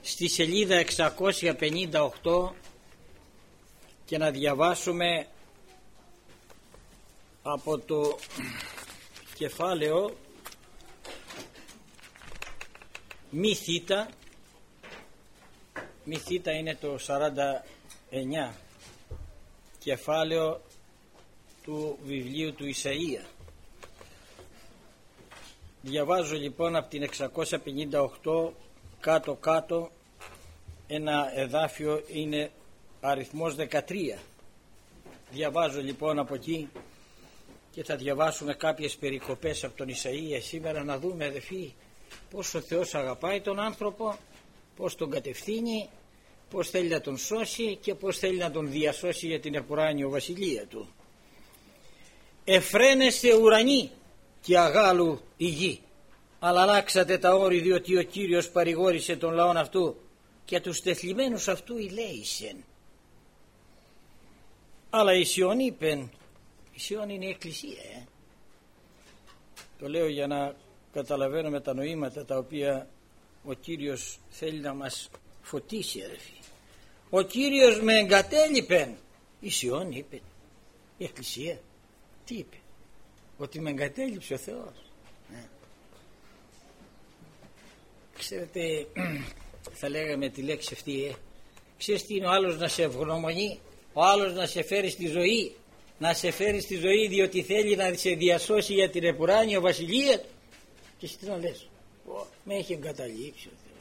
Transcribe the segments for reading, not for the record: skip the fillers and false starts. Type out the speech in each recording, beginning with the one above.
στη σελίδα 658 και να διαβάσουμε από το κεφάλαιο μη θήτα. Μη θήτα είναι το 49 κεφάλαιο του βιβλίου του Ισαΐα. Διαβάζω λοιπόν από την 658 κάτω ένα εδάφιο, είναι αριθμός 13. Διαβάζω λοιπόν από εκεί και θα διαβάσουμε κάποιες περικοπές από τον Ισαΐα σήμερα, να δούμε αδελφοί πώς ο Θεός αγαπάει τον άνθρωπο, πώς τον κατευθύνει, πώς θέλει να τον σώσει και πώς θέλει να τον διασώσει για την επουράνιο βασιλεία του. Εφραίνεστε ουρανοί και αγάλου η γη, αλλά αλλάξατε τα όρη, διότι ο Κύριος παρηγόρησε τον λαόν αυτού και τους τεθλιμμένους αυτού ηλέησεν. Αλλά η Σιών είπεν, η Σιών είναι η εκκλησία. Το λέω για να καταλαβαίνουμε τα νοήματα τα οποία ο Κύριος θέλει να μας φωτίσει, αδελφοί. Ο Κύριος με εγκατέλειπεν, η Σιών είπε, η εκκλησία. Τι είπε? Ότι με εγκατέλειψε ο Θεός. Ξέρετε, θα λέγαμε τη λέξη αυτή, ξέρεις τι είναι ο άλλος να σε ευγνωμονεί, ο άλλος να σε φέρει στη ζωή, να σε φέρει στη ζωή διότι θέλει να σε διασώσει για την επουράνια βασιλεία του, και εσύ τι να λες? Με έχει εγκαταλείψει ο Θεός.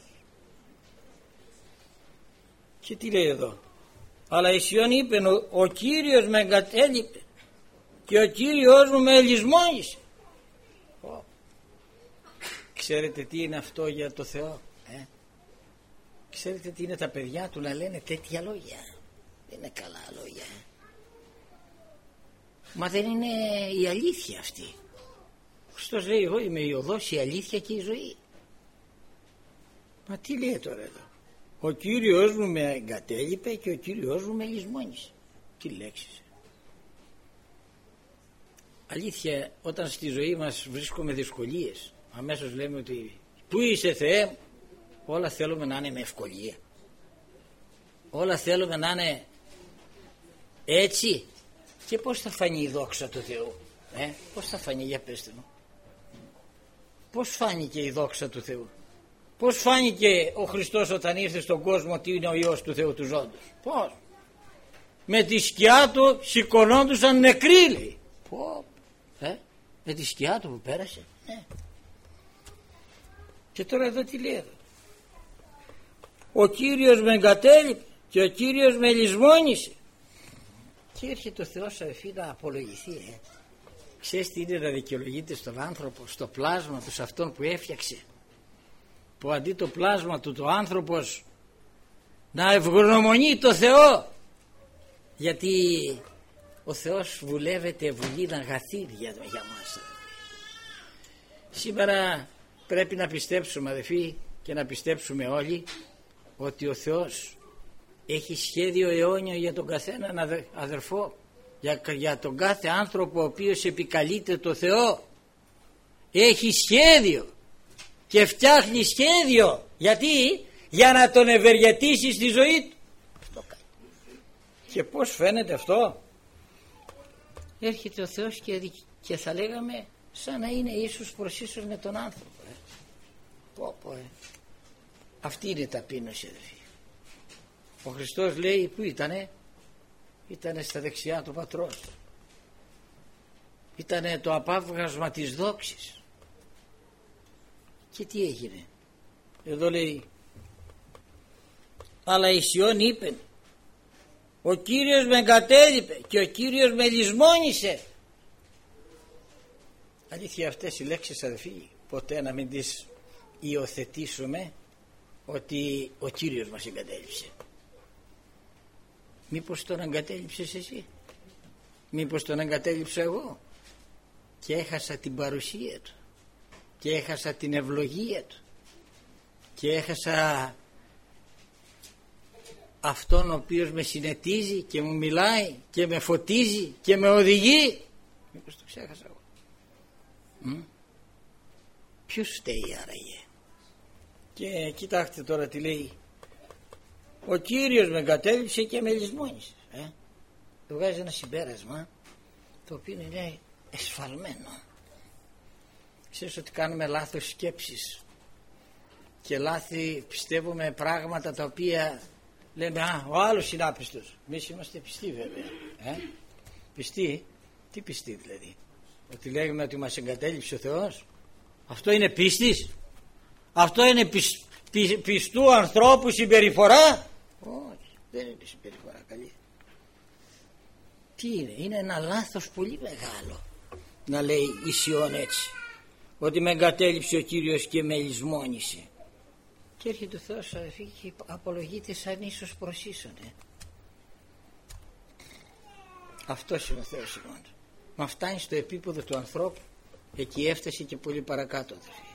Και τι λέει εδώ? Αλλά η Σιών είπε, ο Κύριος με εγκατέλειπε και ο Κύριος μου με ελισμόνισε. Ξέρετε τι είναι αυτό για το Θεό? Ξέρετε τι είναι τα παιδιά του να λένε τέτοια λόγια? Δεν είναι καλά λόγια. Μα δεν είναι η αλήθεια αυτή. Ο Χριστός λέει, εγώ είμαι η οδός, η αλήθεια και η ζωή. Μα τι λέει τώρα εδώ? Ο Κύριος μου με εγκατέλειπε και ο Κύριος μου με λησμόνισε. Τι λέξεις? Αλήθεια, όταν στη ζωή μας βρίσκουμε δυσκολίες, αμέσως λέμε ότι πού είσαι Θεέ μου? Όλα θέλουμε να είναι με ευκολία. Όλα θέλουμε να είναι έτσι. Και πώς θα φανεί η δόξα του Θεού? Πώς θα φανεί? Για πέστε μου. Πώς φάνηκε η δόξα του Θεού? Πώς φάνηκε ο Χριστός όταν ήρθε στον κόσμο ότι είναι ο Υιός του Θεού του ζώντος? Πώς? Με τη σκιά του σηκωνόντουσαν νεκροί, λέει. Με τη σκιά του που πέρασε. Και τώρα εδώ τι λέει εδώ? Ο Κύριος με εγκατέλειπε και ο Κύριος με λησμόνισε. Και έρχεται ο Θεός, αδελφοί, να απολογηθεί. Ξέρεις τι είναι να δικαιολογείται στον άνθρωπο, στο πλάσμα του, σε αυτόν που έφτιαξε, που αντί το πλάσμα του το άνθρωπος να ευγνωμονεί το Θεό, γιατί ο Θεός βουλεύεται βουλήν αγαθή για μας. Σήμερα πρέπει να πιστέψουμε, αδελφοί, και να πιστέψουμε όλοι ότι ο Θεός έχει σχέδιο αιώνιο για τον καθέναν αδερφό, για τον κάθε άνθρωπο ο οποίος επικαλείται το Θεό. Έχει σχέδιο και φτιάχνει σχέδιο. Γιατί? Για να τον ευεργετήσει στη ζωή του. Αυτό κάνει. Και πώς φαίνεται αυτό? Έρχεται ο Θεός και θα λέγαμε σαν να είναι ίσως προς ίσως με τον άνθρωπο. Αυτή είναι η ταπείνωση, αδελφοί. Ο Χριστός λέει, πού ήτανε? Ήτανε στα δεξιά του Πατρός. Ήτανε το απάβγασμα της δόξης. Και τι έγινε? Εδώ λέει, αλλά η Σιών είπε, ο Κύριος με εγκατέλειπε και ο Κύριος με λησμόνισε. Αλήθεια, αυτές οι λέξεις, αδελφοί, ποτέ να μην τις υιοθετήσουμε ότι ο Κύριος μας εγκατέλειψε. Μήπως τον εγκατέλειψες εσύ? Μήπως τον εγκατέλειψα εγώ και έχασα την παρουσία του και έχασα την ευλογία του και έχασα αυτόν ο οποίος με συνετίζει και μου μιλάει και με φωτίζει και με οδηγεί? Μήπως το ξέχασα εγώ? Ποιος φταίει άραγε? Και κοιτάξτε τώρα τι λέει ο Κύριος με εγκατέλειψε και με λησμόνισε. Βγάζει ένα συμπέρασμα το οποίο είναι εσφαλμένο. Ξέρεις ότι κάνουμε λάθος σκέψεις και λάθη πιστεύουμε πράγματα τα οποία λέμε ο άλλος είναι άπιστος. Εμείς είμαστε πιστοί βέβαια. Πιστοί, τι πιστοί δηλαδή? Ότι λέγουμε ότι μας εγκατέλειψε ο Θεός? Αυτό είναι πίστης? Αυτό είναι πιστού ανθρώπου συμπεριφορά? Όχι, δεν είναι συμπεριφορά καλή. Τι είναι? Είναι ένα λάθος πολύ μεγάλο να λέει η Σιών έτσι, ότι με εγκατέλειψε ο Κύριος και με λησμόνισε. Και έρχεται ο Θεός και απολογείται σαν ίσως προς ίσον. Αυτός είναι ο Θεός ημών. Μα φτάνει στο επίπεδο του ανθρώπου, εκεί έφτασε και πολύ παρακάτω.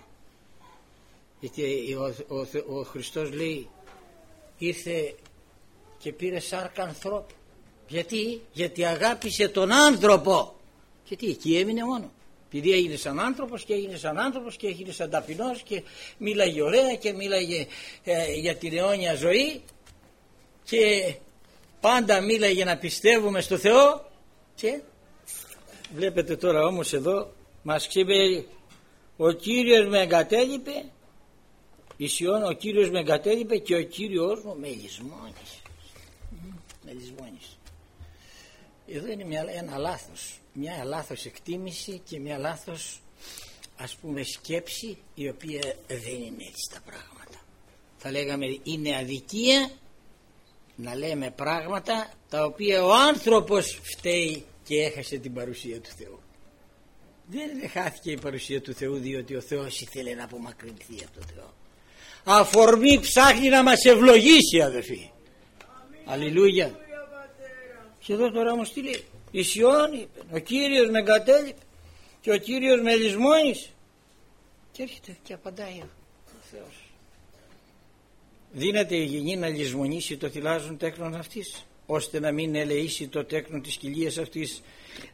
Γιατί ο Χριστός λέει ήρθε και πήρε σάρκα ανθρώπου. Γιατί αγάπησε τον άνθρωπο. Γιατί εκεί έμεινε μόνο. Επειδή έγινε σαν άνθρωπος και έγινε σαν άνθρωπος και έγινε σαν ταπεινός και μίλαγε ωραία και μίλαγε για την αιώνια ζωή και πάντα μίλαγε να πιστεύουμε στο Θεό. Και βλέπετε τώρα όμως εδώ μας ξεπέρει ο Κύριος με εγκατέλειπε, η Σιών, ο Κύριος με εγκατέλειπε και ο Κύριος μου με λησμόνισε. Με λησμόνισε. Εδώ είναι ένα λάθος, μια λάθος εκτίμηση και μια λάθος ας πούμε σκέψη, η οποία δεν είναι έτσι τα πράγματα. Θα λέγαμε είναι αδικία να λέμε πράγματα τα οποία ο άνθρωπος φταίει και έχασε την παρουσία του Θεού. Δεν χάθηκε η παρουσία του Θεού διότι ο Θεός ήθελε να απομακρυνθεί από τον Θεό. Αφορμή ψάχνει να μας ευλογήσει, αδελφοί. Αλληλούια. Και εδώ τώρα όμως τι λέει? Η Σιών είπε, ο Κύριος με εγκατέλειπε και ο Κύριος με λησμόνισε. Και έρχεται και απαντάει ο Θεός. Δύναται η γυνή να λησμονήσει το θυλάζον τέκνον αυτής, ώστε να μην ελεήσει το τέκνον της κοιλίας αυτής,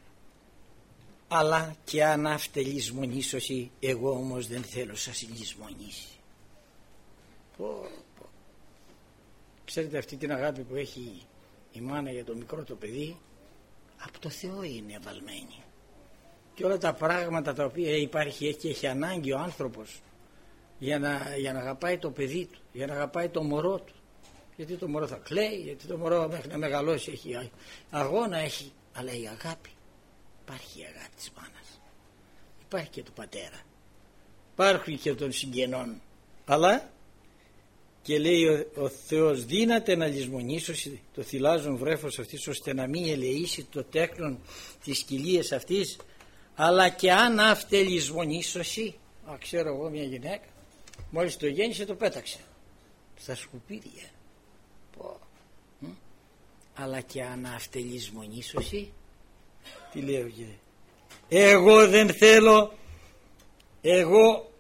αλλά και αν αυτέ λησμονήσωση, εγώ όμως δεν θέλω σας λησμονήσει. Ξέρετε αυτή την αγάπη που έχει η μάνα για το μικρό το παιδί, από το Θεό είναι βαλμένη. Και όλα τα πράγματα τα οποία υπάρχει και έχει ανάγκη ο άνθρωπος για να αγαπάει το παιδί του, για να αγαπάει το μωρό του. Γιατί το μωρό θα κλαίει, γιατί το μωρό μέχρι να μεγαλώσει έχει αγώνα, έχει, αλλά η αγάπη, υπάρχει η αγάπη της μάνας, υπάρχει και του πατέρα, υπάρχει και των συγγενών, αλλά και λέει ο Θεός δύναται να λησμονήσει το θυλάζον βρέφος αυτής, ώστε να μην ελεήσει το τέκνον της κοιλίας αυτής, αλλά και αν αυτέ λησμονήσωση, ξέρω εγώ μια γυναίκα μόλις το γέννησε το πέταξε στα σκουπίδια. Αλλά και αν αυτέ λησμονήσωση, τι λέω κύριε? Εγώ δεν θέλω, εγώ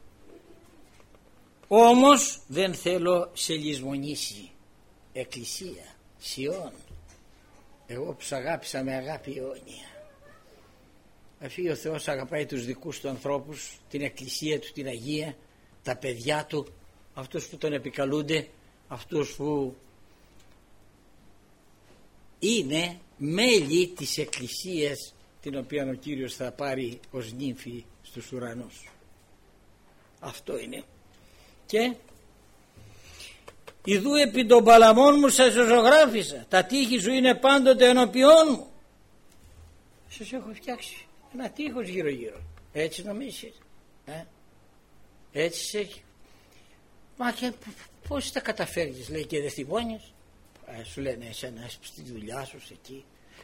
όμως δεν θέλω σε λησμονήσει εκκλησία, Σιών. Εγώ που σ' αγάπησα με αγάπη αιώνια. Αφού ο Θεός αγαπάει τους δικούς του ανθρώπους, την εκκλησία του, την Αγία, τα παιδιά του, αυτούς που τον επικαλούνται, αυτούς που είναι μέλη της εκκλησίας, την οποία ο Κύριος θα πάρει ως νύμφη στους ουρανούς. Αυτό είναι. Και ιδού επί των παλαμών μου σας ζωγράφισα, τα τείχη σου είναι πάντοτε ενώπιόν μου. Σας έχω φτιάξει ένα τείχος γύρω γύρω. Έτσι νομίζεις? Έτσι έχει. Μα και πώς τα καταφέρεις, λέει, και δεν θυμώνεις? Σου λένε εσένα στη δουλειά σου εκεί.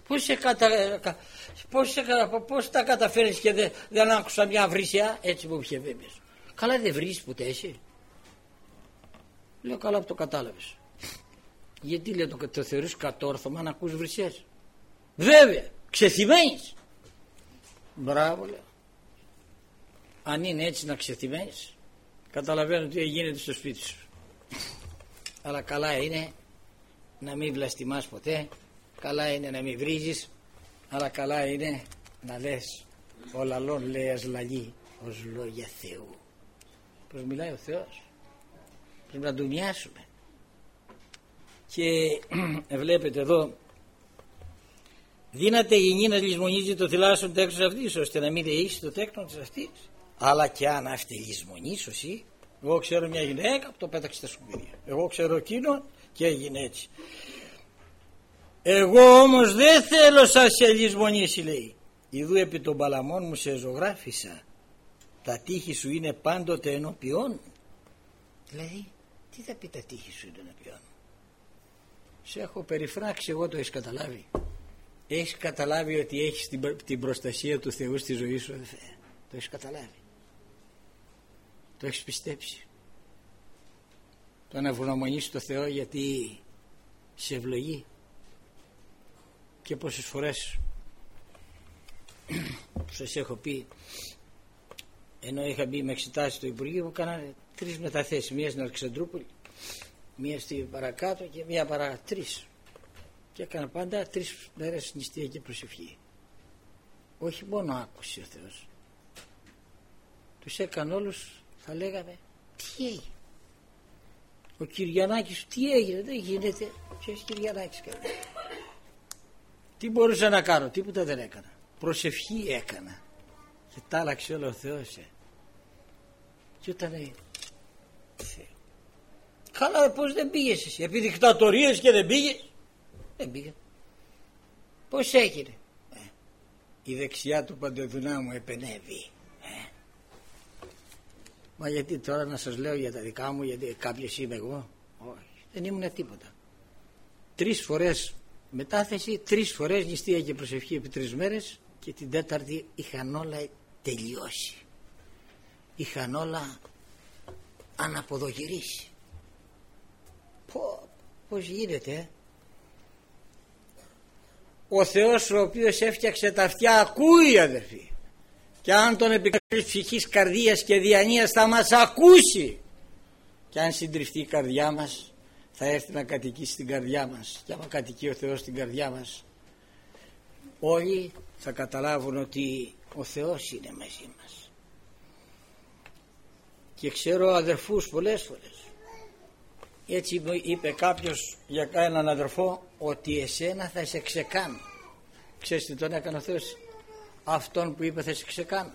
Πώς τα καταφέρεις και δεν άκουσα μια βρυσιά? Έτσι μου είχε βέβαιος. Καλά δεν βρεις ποτέ εσύ? Λέω καλά που το κατάλαβες. Γιατί λέω το θεωρείς κατόρθωμα να ακούς βρυσιές? Βέβαια, ξεθυμαίνεις. Μπράβο λέω. Αν είναι έτσι να ξεθυμαίνεις, καταλαβαίνω τι γίνεται στο σπίτι σου. Αλλά καλά είναι να μην βλαστημάς ποτέ, καλά είναι να μην βρίζεις, αλλά καλά είναι να λες ο λαλών λέει ας λαλεί ως λόγια Θεού. Πώς μιλάει ο Θεός, πρέπει να του μοιάσουμε. Και βλέπετε εδώ, δύναται η γυνή να λησμονίζει το θυλάσσον τέκνος αυτής, ώστε να μην δεήσει το τέκνος αυτής. Αλλά και αν αυτή λησμονήσωση, εγώ ξέρω μια γυναίκα που το πέταξε στα σκουπίδια, εγώ ξέρω εκείνον και έγινε έτσι. Εγώ όμως δεν θέλω σας σε λησμονήσει, λέει. Ιδού επί των παλαμών μου σε ζωγράφισα, τα τείχη σου είναι πάντοτε ενώπιόν. Δηλαδή, τι θα πει τα τείχη σου είναι ενώπιόν? Σε έχω περιφράξει, εγώ το έχεις καταλάβει? Έχεις καταλάβει ότι έχεις την προστασία του Θεού στη ζωή σου, αδελφέ? Το έχεις καταλάβει? Το έχεις πιστέψει? Το να ευγνωμονήσεις το Θεό γιατί σε ευλογεί? Και πόσες φορές που σας έχω πει, ενώ είχα μπει με εξετάσεις στο Υπουργείο, μου κάνανε 3 μεταθέσεις, μία στην Αλεξανδρούπολη, μία στη παρακάτω και μία παρά 3, και έκανα πάντα 3 μέρες νηστεία και προσευχή. Όχι μόνο άκουσε ο Θεός, τους έκανε όλους, θα λέγαμε, τι έγινε? Ο Κυριανάκης τι έγινε? Δεν γίνεται. Ποιος Κυριανάκης κάνει? Τι μπορούσα να κάνω? Τίποτα δεν έκανα. Προσευχή έκανα και τα άλλαξε όλο ο Θεός. Και όταν λέει, καλά, πως δεν πήγες εσύ? Επί δικτατορίες και δεν πήγες? Δεν πήγα. Πως έγινε? Η δεξιά του Παντεδουνά μου επενεύει. Μα γιατί τώρα να σας λέω για τα δικά μου, γιατί κάποιος είμαι εγώ? Όχι, δεν ήμουν τίποτα. 3 φορές μετάθεση, 3 φορές νηστεία και προσευχή επί 3 μέρες, και την 4η είχαν όλα τελειώσει. Είχαν όλα αναποδογυρίσει. Πώς γίνεται? Ο Θεός ο οποίος έφτιαξε τα αυτιά ακούει, αδερφοί. Και αν τον επικρατεί ψυχής, καρδίας και διανοίας θα μας ακούσει. Και αν συντριφτεί η καρδιά μας, θα έρθει να κατοικήσει στην καρδιά μας. Και άμα κατοικεί ο Θεός στην καρδιά μας, όλοι θα καταλάβουν ότι ο Θεός είναι μαζί μας. Και ξέρω αδερφούς πολλές φορές, έτσι μου είπε κάποιος για έναν αδερφό, ότι εσένα θα σε ξεκάνω. Ξέρεις τι τον έκανε ο Θεός? Αυτόν που είπε θα σε ξεκάνω.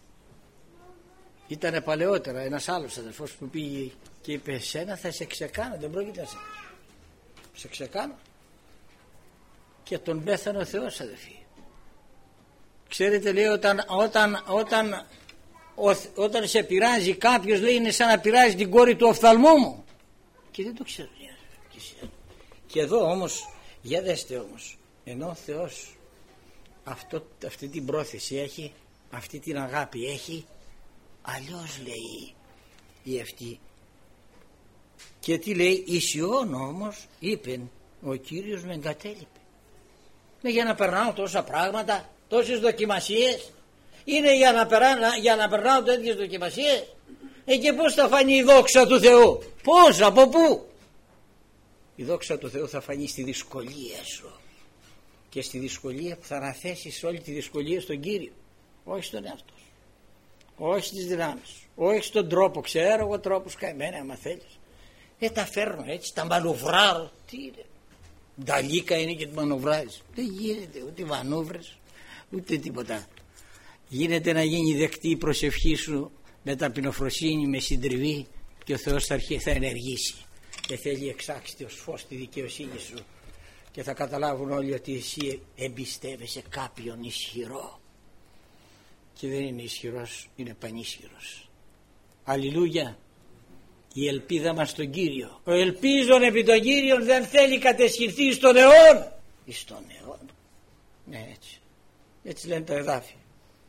Ήτανε παλαιότερα ένας άλλος αδερφός που πήγε και είπε, εσένα θα σε ξεκάνω, δεν πρόκειται να σε ξεκάνω. Και τον πέθανε ο Θεός, αδερφοί. Ξέρετε, λέει, όταν σε πειράζει κάποιος, λέει, είναι σαν να πειράζει την κόρη του οφθαλμού μου. Και δεν το ξέρω. Και εδώ όμως, για δέστε όμως, ενώ ο Θεός αυτή την πρόθεση έχει, αυτή την αγάπη έχει, αλλιώς λέει η αυτή. Και τι λέει? Ισιών όμως, είπε ο Κύριος, με εγκατέλειπε. Για να περνάω τόσα πράγματα, τόσες δοκιμασίες? Είναι για να περνάω τέτοιες δοκιμασίες? Και πώς θα φανεί η δόξα του Θεού? Πώς, από πού? Η δόξα του Θεού θα φανεί στη δυσκολία σου, και στη δυσκολία που θα αναθέσεις όλη τη δυσκολία στον Κύριο, όχι στον εαυτό σου, όχι στις δυνάμεις σου, όχι στον τρόπο. Ξέρω εγώ τρόπους καημένα, άμα θέλεις. Τα φέρνω έτσι, τα μανουβράρω. Τι είναι? Νταλίκα είναι και τη μανουβράζεις? Δεν γίνεται ούτε μανούβρες ούτε τίποτα. Γίνεται να γίνει δεκτή η προσευχή σου με ταπεινοφροσύνη, με συντριβή, και ο Θεός θα ενεργήσει και θέλει εξάξει ως φως τη δικαιοσύνη σου, και θα καταλάβουν όλοι ότι εσύ εμπιστεύεσαι κάποιον ισχυρό, και δεν είναι ισχυρός, είναι πανίσχυρος. Αλληλούια. Η ελπίδα μας στον Κύριο. Ο ελπίζων επί τον Κύριον δεν θέλει κατεσχυνθεί στον αιώνα. Στον αιώνα. Ναι, έτσι λένε τα εδάφια.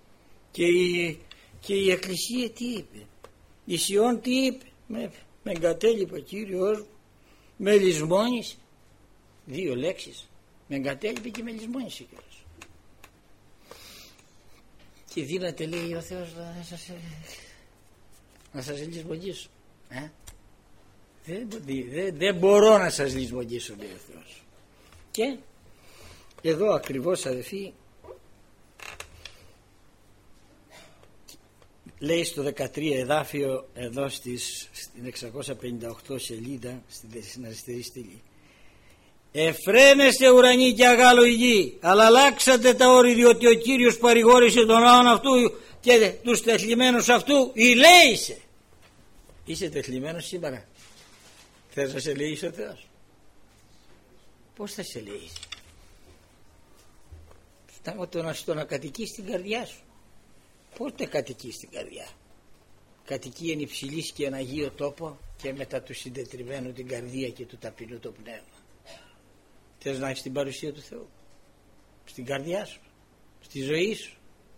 Και η Εκκλησία τι είπε? Η Σιών τι είπε? Με εγκατέλειπε ο Κύριος, με λησμόνησε. 2 λέξεις. Με εγκατέλειπε και με λησμόνησε κιόλας. Και δύναται, λέει ο Θεός, να σας λησμονήσω. Δεν μπορώ να σας λησμονήσω, λέει ο Θεός. Και εδώ ακριβώς, αδελφοί, λέει στο 13 εδάφιο, εδώ στην 658 σελίδα, στην αριστερή στήλη, Εφραίνεστε ουρανοί και αγάλωοι γη, αλλά αλλάξατε τα όρη, διότι ο Κύριος παρηγόρησε τον λαόν αυτού και τους τεθλιμμένους αυτού ηλέησε. Είσαι τεθλιμμένος σήμερα? Θες να σε ελεήσει ο Θεός? Πώς θα σε ελεήσει? Στο να κατοικείς στην καρδιά σου. Πότε κατοικείς στην καρδιά? Κατοικεί εν υψηλής και εν αγίο τόπο και μετά του συντετριμένου την καρδία και του ταπεινού το πνεύμα. Θες να έχεις την παρουσία του Θεού στην καρδιά σου, στη ζωή σου,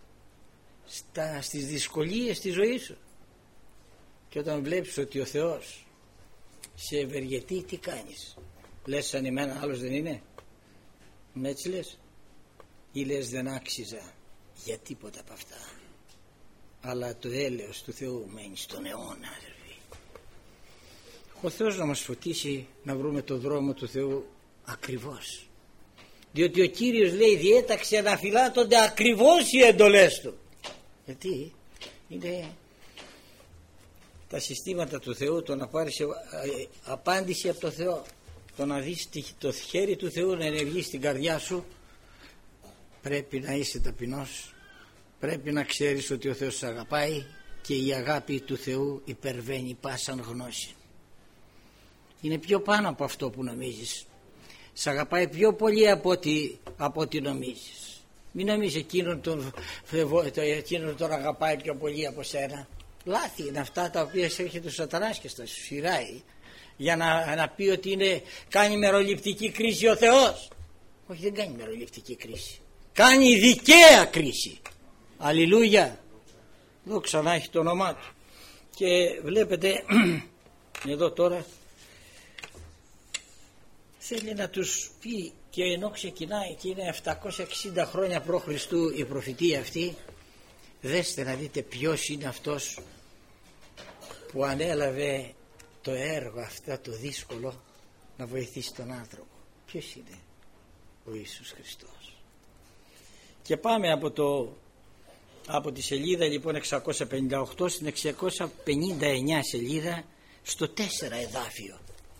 στις δυσκολίες της ζωής σου? Και όταν βλέπεις ότι ο Θεός σε ευεργετεί, τι κάνεις? Λες σαν εμένα άλλος δεν είναι? Έτσι λες? Ή λες δεν άξιζα για τίποτα από αυτά, αλλά το έλεος του Θεού μένει στον αιώνα, αδερφοί. Ο Θεός να μας φωτίσει να βρούμε το δρόμο του Θεού ακριβώς, διότι ο Κύριος λέει διέταξε να φυλάτονται ακριβώς οι εντολές του. Γιατί είναι τα συστήματα του Θεού, το να πάρεις απάντηση από το Θεό, το να δεις το χέρι του Θεού να ενεργεί στην καρδιά σου. Πρέπει να είσαι ταπεινός, πρέπει να ξέρεις ότι ο Θεός σε αγαπάει και η αγάπη του Θεού υπερβαίνει πάσαν γνώση. Είναι πιο πάνω από αυτό που νομίζεις. Σ' αγαπάει πιο πολύ από ό,τι νομίζεις. Μην νομίζεις εκείνον τον αγαπάει πιο πολύ από σένα. Λάθη είναι αυτά τα οποία έρχεται ο Σατανάς και στα σφυράει για να πει ότι κάνει μεροληπτική κρίση ο Θεός. Όχι, δεν κάνει μεροληπτική κρίση, κάνει δικαία κρίση. Αλληλούια, εδώ ξανά έχει το όνομά του. Και βλέπετε εδώ τώρα θέλει να τους πει, και ενώ ξεκινάει και είναι 760 χρόνια π.Χ. η προφητεία αυτή, δέστε να δείτε ποιος είναι αυτός που ανέλαβε το έργο αυτό το δύσκολο να βοηθήσει τον άνθρωπο. Ποιος είναι? Ο Ιησούς Χριστός. Και πάμε από τη σελίδα λοιπόν 658 στην 659 σελίδα στο 4 εδάφιο.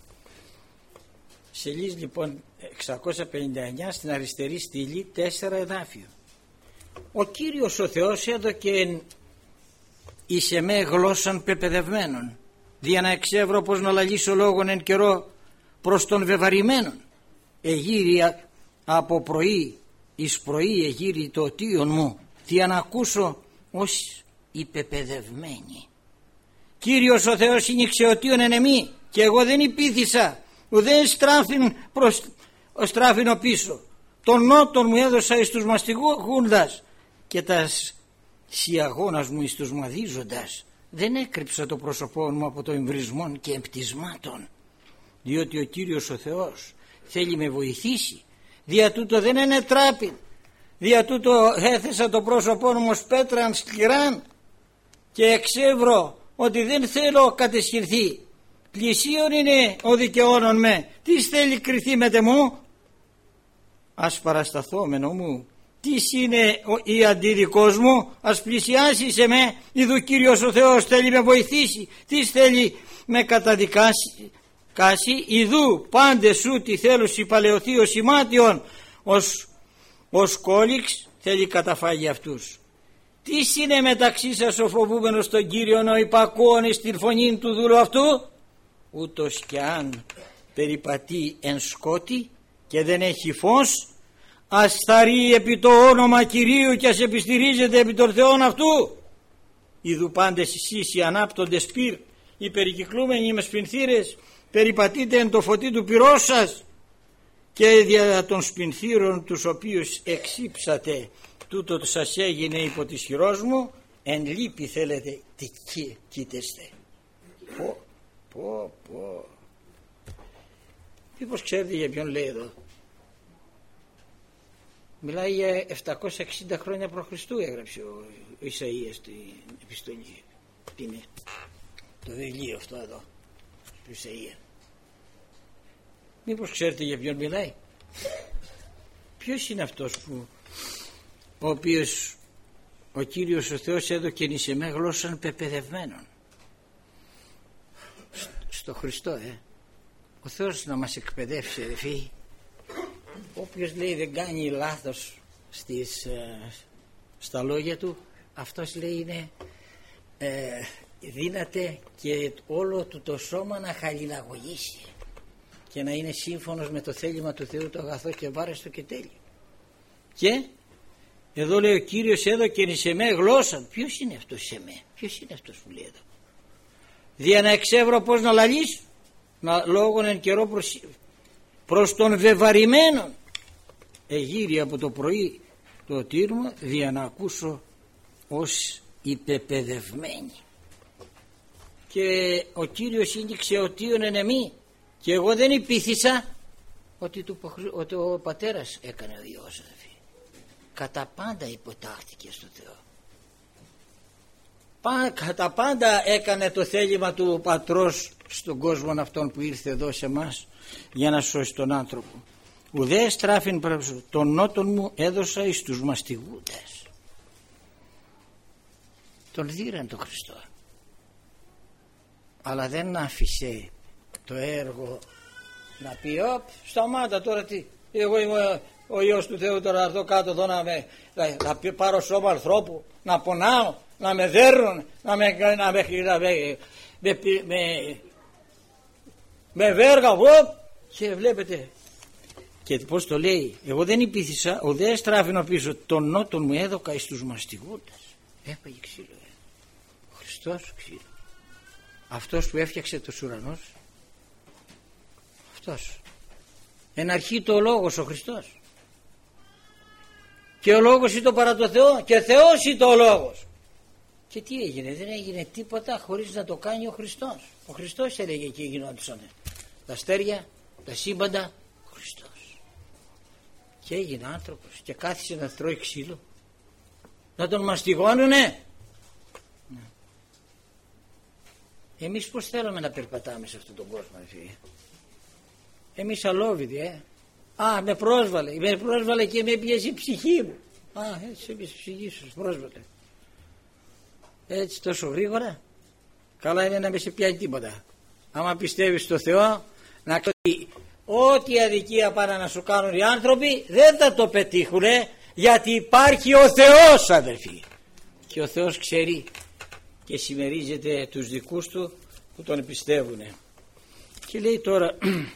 Σελίδα λοιπόν 659 στην αριστερή στήλη 4 εδάφιο. Ο Κύριος ο Θεός έδωκε εις εμέ γλώσσαν πεπαιδευμένων, δια να εξεύρω πως να λαλήσω λόγον εν καιρό προς τον βεβαρημένον. Εγύρια από πρωί εις πρωί εγύρει το οτίον μου, τι ανακούσω ως υπεπαιδευμένη. Κύριος ο Θεός είναι οτίον εν εμή, και εγώ δεν υπήθησα ουδέν στράφην πίσω. Τον νότον μου έδωσα εις τους μαστιγούντας και τας σιαγώνας μου εις τους μαδίζοντας. Δεν έκρυψα το πρόσωπό μου από το εμβρισμόν και εμπτυσμάτων, διότι ο Κύριος ο Θεός θέλει με βοηθήσει. Δια τούτο δεν είναι τράπην, δια τούτο έθεσα το πρόσωπό μου ως πέτραν σκληράν, και εξεύρω ότι δεν θέλω κατεσχυνθεί. Πλησίον είναι ο δικαιώνων με, τι θέλει κριθεί μετ' μου? Ας παρασταθόμενο μου, τι είναι η αντίδικός μου? Ας πλησιάσει σε με, ειδού Κύριος ο Θεός θέλει με βοηθήσει. Τι θέλει με καταδικάσει? Ειδού πάντε σου τι θέλουσι παλαιωθεί ο σημάτιον, ως κόλιξ θέλει καταφάγει αυτούς. Τι είναι μεταξύ σας ο φοβούμενος τον Κύριον, ο υπακούων στην φωνή του δούλου αυτού? Ούτως και αν περιπατεί εν σκότη και δεν έχει φως, ας θαρρεί επί το όνομα Κυρίου και ας επιστηρίζεται επί των Θεών αυτού. Ιδού πάντες εσείς οι ανάπτοντες πυρ, οι περικυκλούμενοι με σπινθήρες, περιπατείτε εν το φωτί του πυρός σας, και δια των σπινθήρων τους οποίους εξύψατε, τούτο σας έγινε υπό της χειρός μου, εν λύπη θέλετε τι κοίτεστε. Πω. Μήπως ξέρετε για ποιον λέει εδώ? Μιλάει για 760 χρόνια π.Χ. έγραψε ο Ισαΐας την επιστολή. Τι είναι το βιβλίο αυτό εδώ του Ισαΐα? Μήπως ξέρετε για ποιον μιλάει? Ποιος είναι αυτός ο οποίος ο Κύριος ο Θεός έδωκε εις εμέ γλώσσαν πεπαιδευμένων? Στο Χριστό. Ο Θεός να μας εκπαιδεύσει, αδελφοί, όποιος λέει δεν κάνει λάθος στα λόγια του, αυτός λέει είναι δύναται και όλο του το σώμα να χαλιναγωγήσει και να είναι σύμφωνος με το θέλημα του Θεού, το αγαθό και βάρεστο και τέλειο. Και εδώ λέει ο Κύριος έδωκεν εις εμέ γλώσσαν. Ποιος είναι αυτός σε μέ? Ποιος είναι αυτός που λέει εδώ? Δια να εξεύρω πως να λαλείς, να λόγων εν καιρό προς τον βεβαρημένον. Εγείρει από το πρωί το τύρμα, δια να ακούσω ως υπεπαιδευμένη. Και ο Κύριος ήνιξε οτίον εν εμή, και εγώ δεν υπήθησα ότι ο πατέρας έκανε ο Υιός. Κατά πάντα υποτάχθηκε στο Θεό. Κατά πάντα έκανε το θέλημα του Πατρός στον κόσμο αυτόν που ήρθε εδώ σε μας για να σώσει τον άνθρωπο. Ουδέ στράφην πρέψω, τον νότον μου έδωσα εις τους μαστιγούντες. Τον δίραν τον Χριστό, αλλά δεν άφησε το έργο να πει σταμάτα τώρα, τι, εγώ είμαι ο Υιός του Θεού, τώρα να έρθω κάτω εδώ να πάρω σώμα ανθρώπου, να πονάω, να με δέρνουν, με βέργα. Και βλέπετε, και πως το λέει, εγώ δεν υπήθησα, ουδέ στράφηνο πίσω, τον νότον μου έδωκα εις τους μαστιγούντες. Έπαγε ξύλο. Ο Χριστός ξύλο. Αυτός που έφτιαξε τους ουρανούς, αυτός. Εν αρχή το λόγος ο Χριστός. Και ο λόγος ήταν παρά το Θεό, και Θεός ήταν ο λόγος. Και τι έγινε? Δεν έγινε τίποτα χωρίς να το κάνει ο Χριστός. Ο Χριστός έλεγε και γινόντουσαν τα αστέρια, τα σύμπαντα, ο Χριστός. Και έγινε άνθρωπος και κάθισε να τρώει ξύλο, να τον μαστιγώνουνε. Εμείς πως θέλουμε να περπατάμε σε αυτόν τον κόσμο, φίλε? Εμείς αλόβητοι, με πρόσβαλε και με πιέζει η ψυχή μου. Έτσι έπιασε η ψυχή σου, πρόσβαλε. Έτσι τόσο γρήγορα. Καλά είναι να μην σε πιάνει τίποτα. Άμα πιστεύεις στο Θεό, να ξέρεις ό,τι αδικία πάνε να σου κάνουν οι άνθρωποι δεν θα το πετύχουνε, γιατί υπάρχει ο Θεός, αδερφοί. Και ο Θεός ξέρει και συμμερίζεται τους δικούς του που τον πιστεύουνε. Και λέει τώρα,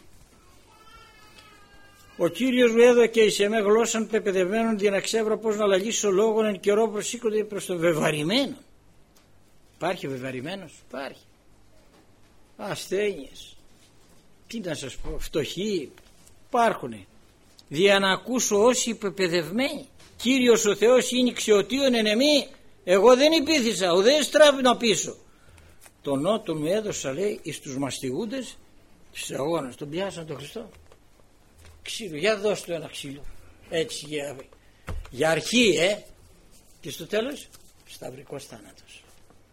ο Κύριος μου έδωκε εις εμέ γλώσσαν πεπαιδευμένων για να ξέβρω πως να λαλήσω λόγων εν καιρό προσήκονται προς το βεβαρημένο. Υπάρχει βεβαρημένος? Υπάρχει. Ασθένειες, τι να σας πω, φτωχοί υπάρχουνε. Δια να ακούσω όσοι πεπαιδευμένοι. Κύριος ο Θεός ήνιξε οτίον εν εμή, εγώ δεν υπήθησα, ουδέ στράβηνα πίσω. Τον νότο μου έδωσα, λέει, εις τους μαστιγούντες, στους αγώνες. Τον πιάσαν τον Χριστό. Ξύλο, για δώσ' του ένα ξύλο. Έτσι για αρχή, και στο τέλος σταυρικός θάνατος.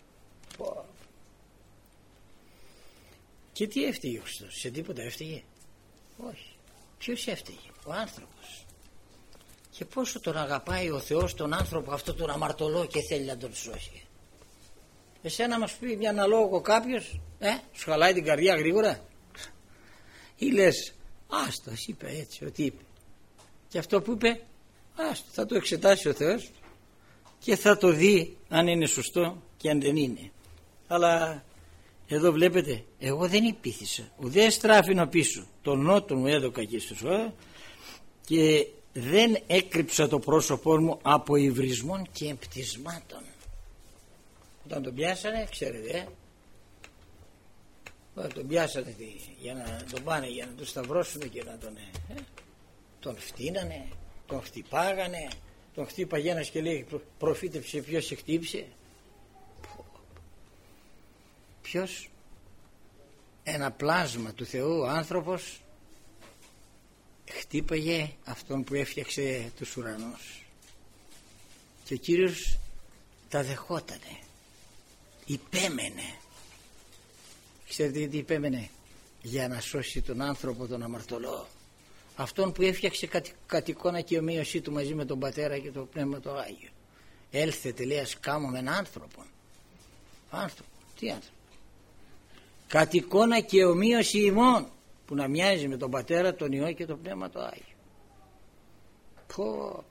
Και τι έφταιγε ο Χριστός? Σε τίποτα έφταιγε? Όχι. Ποιος έφταιγε? Ο άνθρωπος. Και πόσο τον αγαπάει ο Θεός τον άνθρωπο αυτό τον αμαρτωλό και θέλει να τον σώσει. Εσένα μας πει μια αναλόγω κάποιος, σου χαλάει την καρδιά γρήγορα? Ή λες άστο, είπε έτσι ότι είπε, και αυτό που είπε άστο, θα το εξετάσει ο Θεός και θα το δει αν είναι σωστό και αν δεν είναι. Αλλά εδώ βλέπετε, εγώ δεν υπήθησα, ουδέ στράφηνο πίσω, τον νότο μου έδωκα και στους και δεν έκρυψα το πρόσωπό μου από υβρισμών και εμπτυσμάτων. Όταν τον πιάσανε, ξέρετε, όταν τον πιάσανε για να τον πάνε, για να τον σταυρώσουν και να τον φτύνανε, τον χτυπάγανε, τον χτύπαγε ένας και λέει προφήτευσε, ποιος σε χτύπησε? Ποιος? Ένα πλάσμα του Θεού, ο άνθρωπος χτύπαγε αυτόν που έφτιαξε τους ουρανούς. Και ο Κύριος τα δεχότανε, υπέμενε. Ξέρετε γιατί υπέμενε? Για να σώσει τον άνθρωπο τον αμαρτωλό, αυτόν που έφτιαξε κατ' εικόνα και ομοίωσή του μαζί με τον Πατέρα και το Πνεύμα το Άγιο. Έλθετε, λέει, ας κάμουμε έναν άνθρωπο. Άνθρωπο, τι άνθρωπο? Κατ' εικόνα και ομοίωση ημών, που να μοιάζει με τον Πατέρα, τον Υιό και το Πνεύμα το Άγιο. Πω,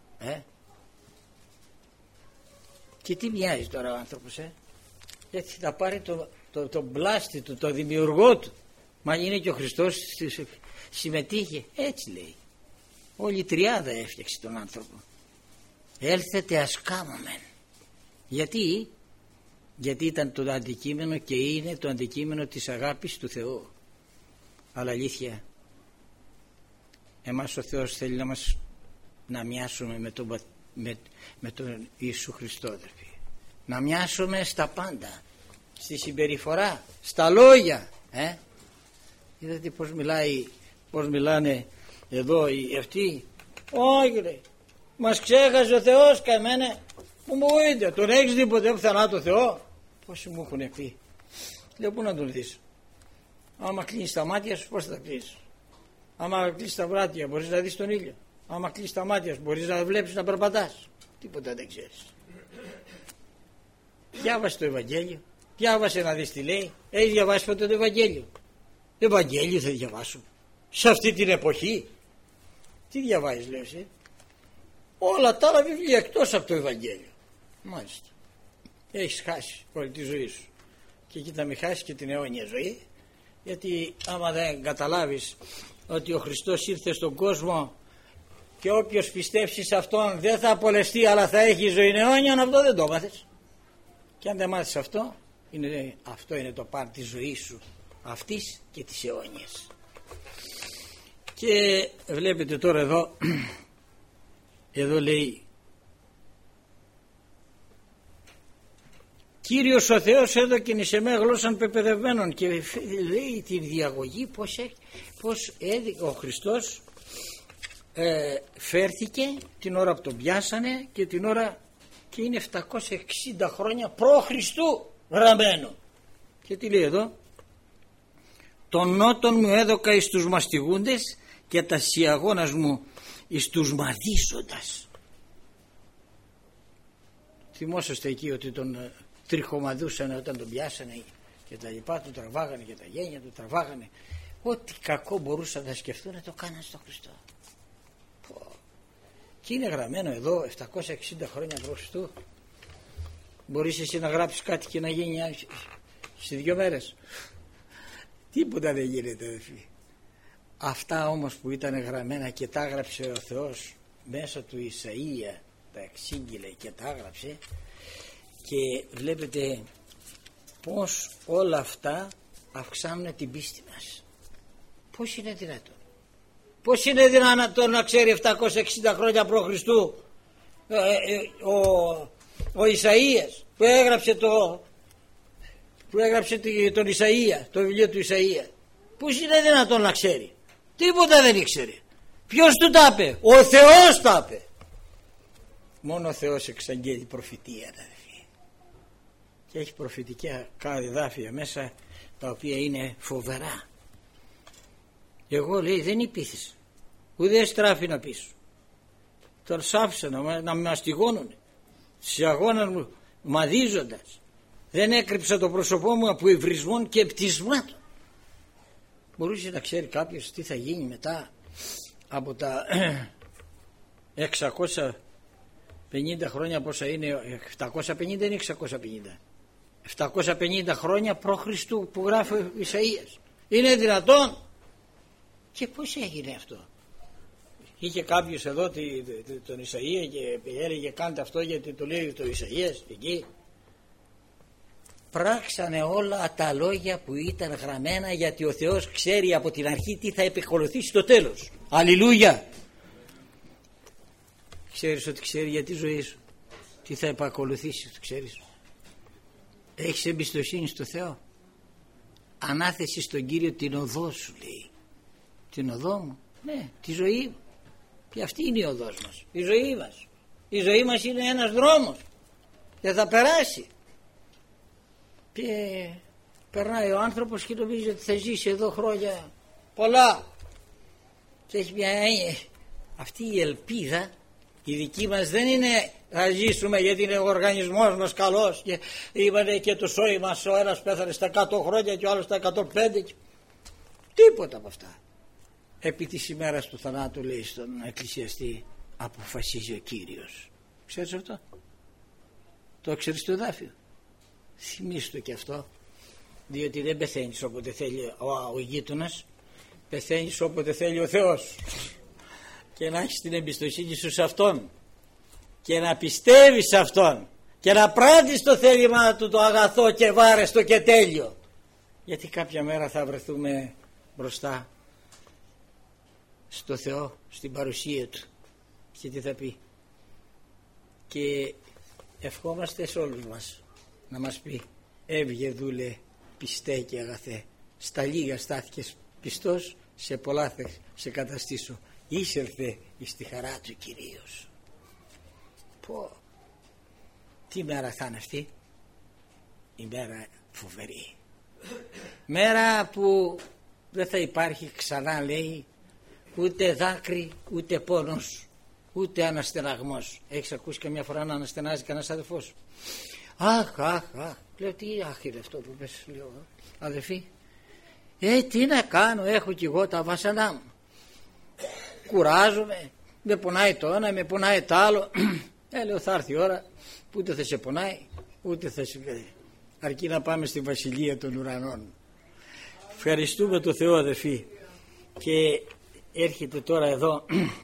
Και τι μοιάζει τώρα ο άνθρωπος, γιατί θα πάρει τον πλάστη του, το δημιουργό του. Μα είναι και ο Χριστός συμμετείχε, έτσι λέει. Όλη η τριάδα έφτιαξε τον άνθρωπο. Έλθετε ας κάμωμεν. Γιατί ήταν το αντικείμενο και είναι το αντικείμενο της αγάπης του Θεού. Αλλά αλήθεια, εμάς ο Θεός θέλει να μοιάσουμε με τον Ιησού Χριστό, αδερφοί. Να μοιάσουμε στα πάντα, στη συμπεριφορά, στα λόγια. Είδατε πώς μιλάνε εδώ οι αυτοί. Όχι ρε, μας ξέχασε ο Θεός καημένε. Που μου είδε, τον έχεις δει ποτέ πουθενά το Θεό? Πόσοι μου έχουν πει. Λέω, πού να τον δεις? Άμα κλείνεις τα μάτια σου, πώς θα τα κλείσεις? Άμα κλείσεις τα βράδια, μπορείς να δεις τον ήλιο? Άμα κλείσεις τα μάτια σου, μπορείς να βλέπεις να περπατάς? Τίποτα δεν ξέρεις. Διάβασε το Ευαγγέλιο, διάβασε να δεις τι λέει. Έχεις διαβάσει ποτέ το Ευαγγέλιο? Ευαγγέλιο θα διαβάσω σε αυτή την εποχή? Τι διαβάζεις, λέω εσύ? Όλα τα άλλα βιβλία εκτός από το Ευαγγέλιο. Μάλιστα. Έχεις χάσει όλη τη ζωή σου. Και εκεί θα μην χάσεις και την αιώνια ζωή. Γιατί άμα δεν καταλάβεις ότι ο Χριστός ήρθε στον κόσμο και όποιος πιστέψει σε Αυτόν δεν θα απολεστεί αλλά θα έχει ζωή αιώνια, αυτό δεν το μάθες. Και αν δεν μάθεις αυτό, αυτό είναι το πάρ της ζωής σου, αυτής και της αιώνιας. Και βλέπετε τώρα εδώ λέει, Κύριος ο Θεός έδωκεν εις εμέ γλώσσαν πεπαιδευμένων, και λέει τη διαγωγή πως ο Χριστός φέρθηκε την ώρα που τον πιάσανε και την ώρα, και είναι 760 χρόνια προ Χριστού γραμμένο. Και τι λέει εδώ? Τον νότον μου έδωκα εις τους μαστιγούντες και τα σιαγώνας μου εις τους μαδίζοντας. Θυμόσαστε εκεί ότι τον τριχομαδούσαν όταν τον πιάσανε και τα λοιπά, του τραβάγανε και τα γένια του τραβάγανε. Ό,τι κακό μπορούσαν να σκεφτούν να το κάναν στον Χριστό. Και είναι γραμμένο εδώ 760 χρόνια προ Χριστού. Μπορείς εσύ να γράψεις κάτι και να γίνει σε 2 μέρες? Τίποτα δεν γίνεται, αδελφοί. Αυτά όμως που ήταν γραμμένα και τα έγραψε ο Θεός μέσα του Ισαΐα, τα εξήγηλε και τα έγραψε, και βλέπετε πως όλα αυτά αυξάνουν την πίστη μας. Πώς είναι δυνατόν? Πώς είναι δυνατόν να ξέρει 760 χρόνια προ Χριστού ο Ισαΐας που έγραψε τον Ισαΐα, το βιβλίο του Ισαΐα? Πώς είναι δυνατόν να ξέρει? Τίποτα δεν ήξερε. Ποιος του τα είπε? Ο Θεός τα είπε. Μόνο ο Θεός εξαγγέλει προφητεία, αδελφοί. Και έχει προφητικά εδάφια μέσα τα οποία είναι φοβερά. Εγώ, λέει, δεν υπήθησα, ούτε στράφη να πίσω. Τον άφησα να με μαστιγώνουνε στις αγώνας μου μαδίζοντας. Δεν έκρυψα το πρόσωπό μου από υβρισμών και πτυσμάτων. Μπορούσε να ξέρει κάποιος τι θα γίνει μετά από τα 650 χρόνια, πόσα είναι? 750 είναι 650? 750 χρόνια προ Χριστού που γράφει ο Ισαΐας. Είναι δυνατόν? Και πώς έγινε αυτό? Είχε κάποιος εδώ τον Ισαΐα και έλεγε κάντε αυτό γιατί το λέει το Ισαΐας εκεί? Πράξανε όλα τα λόγια που ήταν γραμμένα, γιατί ο Θεός ξέρει από την αρχή τι θα επικολουθήσει στο τέλος. Αλληλούια! Ξέρεις ότι ξέρει για τη ζωή σου τι θα επακολουθήσει? Το ξέρεις? Έχεις εμπιστοσύνη στο Θεό? Ανάθεση στον Κύριο την οδό σου, λέει. Την οδό μου? Ναι, τη ζωή μου. Και αυτή είναι η οδός μας, η ζωή μας. Η ζωή μας είναι ένας δρόμος και θα περάσει. Και περνάει ο άνθρωπος και νομίζει ότι θα ζήσει εδώ χρόνια πολλά. Και έχει μια αυτή η ελπίδα, η δική μας δεν είναι θα ζήσουμε γιατί είναι ο οργανισμός μας καλός και είπανε και το σώει μας, ο ένας πέθανε στα 100 χρόνια και ο άλλος στα 105. Τίποτα από αυτά. Επί της ημέρας του θανάτου, λέει στον εκκλησιαστή, αποφασίζει ο Κύριος. Ξέρεις αυτό? Το ξέρεις το εδάφιο? Θυμήσου το και αυτό, διότι δεν πεθαίνεις όποτε θέλει ο γείτονας, πεθαίνεις όποτε θέλει ο Θεός. Και να έχεις την εμπιστοσύνη σου σε Αυτόν και να πιστεύεις σε Αυτόν και να πράττεις το θέλημα του το αγαθό και βάρεστο και τέλειο, γιατί κάποια μέρα θα βρεθούμε μπροστά στο Θεό, στην παρουσία Του, και τι θα πει. Και ευχόμαστε σε όλους μας να μας πει: έβγε δούλε πιστέ και αγαθέ, στα λίγα στάθηκες πιστός, σε πολλά θα σε καταστήσω, εισέλθε εις τη χαρά του Κυρίως. Πω, τι μέρα θα είναι αυτή? Η μέρα φοβερή, μέρα που δεν θα υπάρχει ξανά, λέει, ούτε δάκρυ, ούτε πόνος, ούτε αναστεναγμός. Έχεις ακούσει καμιά φορά να αναστενάζει κανένας αδελφός? Αχ, λέω, τι αχ είναι αυτό που πες, λέω, αδελφοί, τι να κάνω, έχω κι εγώ τα βάσανά μου, κουράζομαι, με πονάει το ένα, με πονάει το άλλο. Λέω, θα έρθει η ώρα που ούτε θα σε πονάει, ούτε θα σε... αρκεί να πάμε στη βασιλεία των ουρανών. Ευχαριστούμε το Θεό, αδελφοί. Και έρχεται τώρα εδώ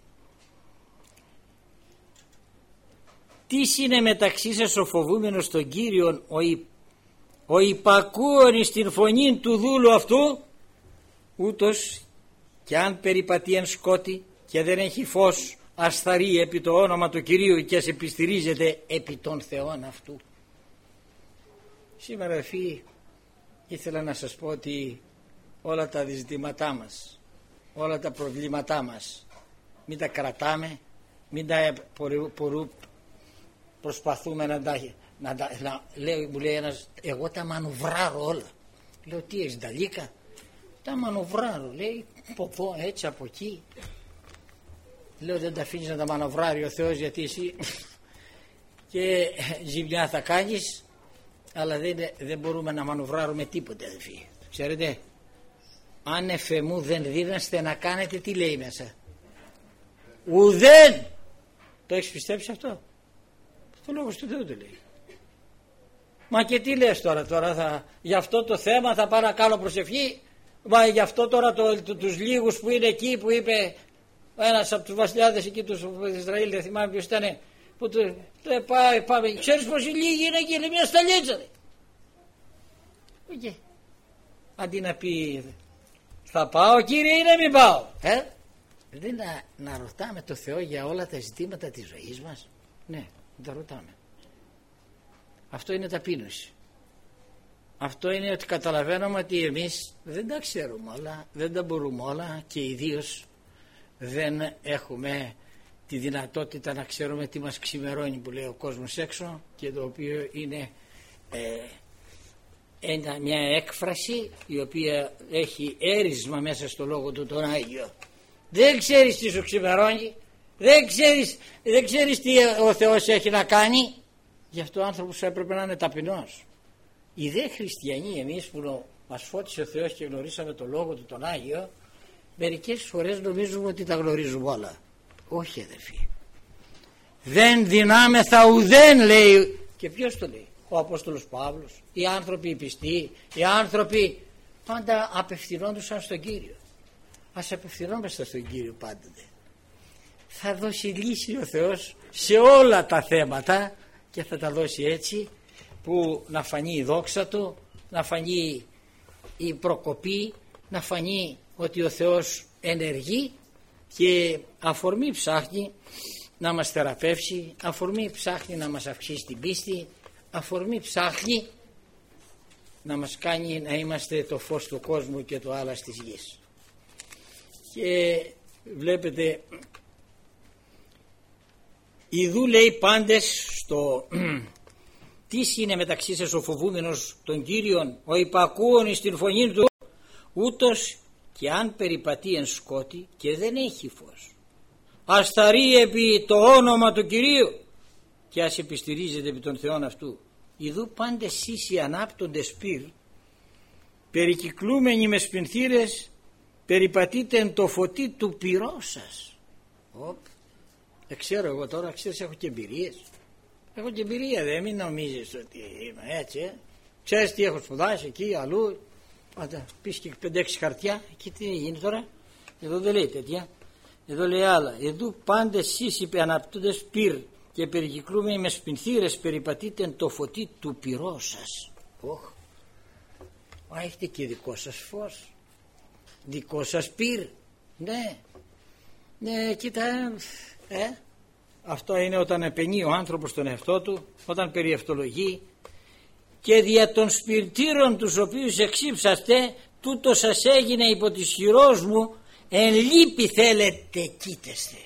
τι είναι μεταξύ σας ο φοβούμενος τον Κύριον, ο υπακούων εις την φωνή του δούλου αυτού, ούτως και αν περιπατεί εν σκότη και δεν έχει φως, ασθαρεί επί το όνομα του Κυρίου και ας επιστηρίζεται επί των Θεών αυτού. Σήμερα, φίλοι, ήθελα να σας πω ότι όλα τα ζητήματά μας, όλα τα προβλήματά μας, μην τα κρατάμε, μην τα προσπαθούμε μου λέει ένας, εγώ τα μανουβράρω όλα. Λέω, τι έχεις, νταλίκα? Τα μανουβράρω, λέει, από εδώ, έτσι, από εκεί. Λέω, δεν τα αφήνεις να τα μανουβράρει ο Θεός, γιατί εσύ και ζημιά θα κάνεις, αλλά δεν μπορούμε να μανουβράρουμε τίποτε, αδελφοί. Ξέρετε, αν εφεμού δεν δίνεστε να κάνετε, τι λέει μέσα? Ουδέν. Το έχεις πιστέψει αυτό? Το λόγος του Θεού το λέει. Μα και τι λες τώρα για αυτό το θέμα θα πάω να κάνω προσευχή? Μα γι' αυτό τώρα τους λίγους που είναι εκεί, που είπε ένας από τους βασιλιάδες εκεί του Ισραήλ, δεν θυμάμαι ποιος ήταν, που πάμε, ξέρεις πως οι λίγοι είναι εκεί, είναι μια σταλίτσα. Okay. Αντί να πει θα πάω, Κύριε, ή να μην πάω, δεν να ρωτάμε το Θεό για όλα τα ζητήματα της ζωής μας? Ναι, τα ρωτάμε. Αυτό είναι ταπείνωση. Αυτό είναι ότι καταλαβαίνουμε ότι εμείς δεν τα ξέρουμε όλα, δεν τα μπορούμε όλα, και ιδίως δεν έχουμε τη δυνατότητα να ξέρουμε τι μας ξημερώνει, που λέει ο κόσμος έξω, και το οποίο είναι μια έκφραση η οποία έχει έρισμα μέσα στο λόγο του τον Άγιο. Δεν ξέρεις τι σου ξημερώνει, δεν ξέρεις τι ο Θεός έχει να κάνει. Γι' αυτό ο άνθρωπος έπρεπε να είναι ταπεινός. Οι δε χριστιανοί, εμείς που μας φώτισε ο Θεός και γνωρίσαμε το λόγο του τον Άγιο, μερικές φορές νομίζουμε ότι τα γνωρίζουμε όλα. Όχι, αδερφοί, δεν δυνάμεθα ουδέν, λέει. Και ποιος το λέει? Ο Απόστολος Παύλος. Οι άνθρωποι οι πιστοί, οι άνθρωποι πάντα απευθυνόντουσαν στον Κύριο. Ας απευθυνόμαστε στον Κύριο πάντοτε. Θα δώσει λύση ο Θεός σε όλα τα θέματα, και θα τα δώσει έτσι που να φανεί η δόξα Του, να φανεί η προκοπή, να φανεί ότι ο Θεός ενεργεί, και αφορμή ψάχνει να μας θεραπεύσει, αφορμή ψάχνει να μας αυξήσει την πίστη, αφορμή ψάχνει να μας κάνει να είμαστε το φως του κόσμου και το άλας της γης. Και βλέπετε, ιδού λέει πάντες στο τι είναι μεταξύ σας ο φοβούμενος τον Κύριον, ο υπακούων εις την φωνή Του, ούτως και αν περιπατεί εν σκότη και δεν έχει φως, ασθαρεί επί το όνομα του Κυρίου και ας επιστηρίζεται επί των Θεών αυτού. Ιδού πάντες εσείς ανάπτοντες πυρ, περικυκλούμενοι με σπινθήρες, περιπατείτε εν το φωτί του πυρός σας. Ξέρω εγώ τώρα, ξέρεις, έχω και εμπειρίες. Έχω και εμπειρία, δεν μην νομίζεις ότι είμαι έτσι. Ξέρεις τι έχω σπουδάσει εκεί, αλλού. Πάτα, πεις και 5-6 χαρτιά. Εκεί τι γίνει τώρα. Εδώ δεν λέει τέτοια. Εδώ λέει άλλα. Εδώ πάντες εσείς είπε αναπτούντες πυρ και περικυκλούμενοι με σπινθήρες περιπατείτε το φωτί του πυρός σας. Μα έχετε και δικό σας φως, δικό σας πυρ. Ναι, κοίτα, αυτό είναι όταν επενεί ο άνθρωπος τον εαυτό του, όταν περιευτολογεί. Και δια των σπιρτήρων τους οποίους εξύψαστε, τούτο σας έγινε υπό της χειρός μου, εν λύπη θέλετε κοίτεστε.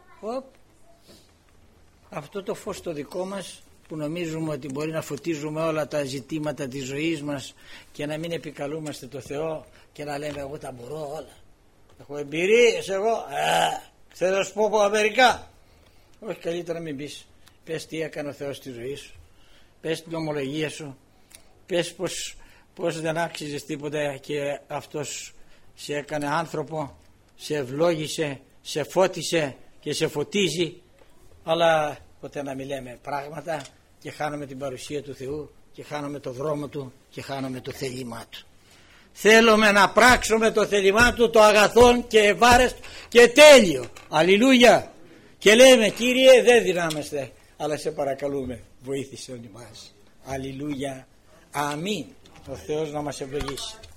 Αυτό το φως το δικό μας, που νομίζουμε ότι μπορεί να φωτίζουμε όλα τα ζητήματα της ζωής μας και να μην επικαλούμαστε το Θεό και να λέμε εγώ τα μπορώ όλα, έχω εμπειρίες εγώ, θέλω να σου πω από Αμερικά. Όχι, καλύτερα μην πεις. Πες τι έκανε ο Θεός στη ζωή σου, πες την ομολογία σου, πες πως δεν άξιζες τίποτα και αυτός σε έκανε άνθρωπο, σε ευλόγησε, σε φώτισε και σε φωτίζει. Αλλά ποτέ να μην λέμε πράγματα και χάνουμε την παρουσία του Θεού και χάνουμε το δρόμο του και χάνουμε το θέλημά του. Θέλουμε να πράξουμε το θέλημά του, το αγαθόν και ευάρεστο και τέλειο. Αλληλούια. Και λέμε, Κύριε, δεν δυνάμεστε, αλλά σε παρακαλούμε, βοήθησε όλοι μας. Αλληλούια. Αμήν. Ο Θεός να μας ευλογήσει.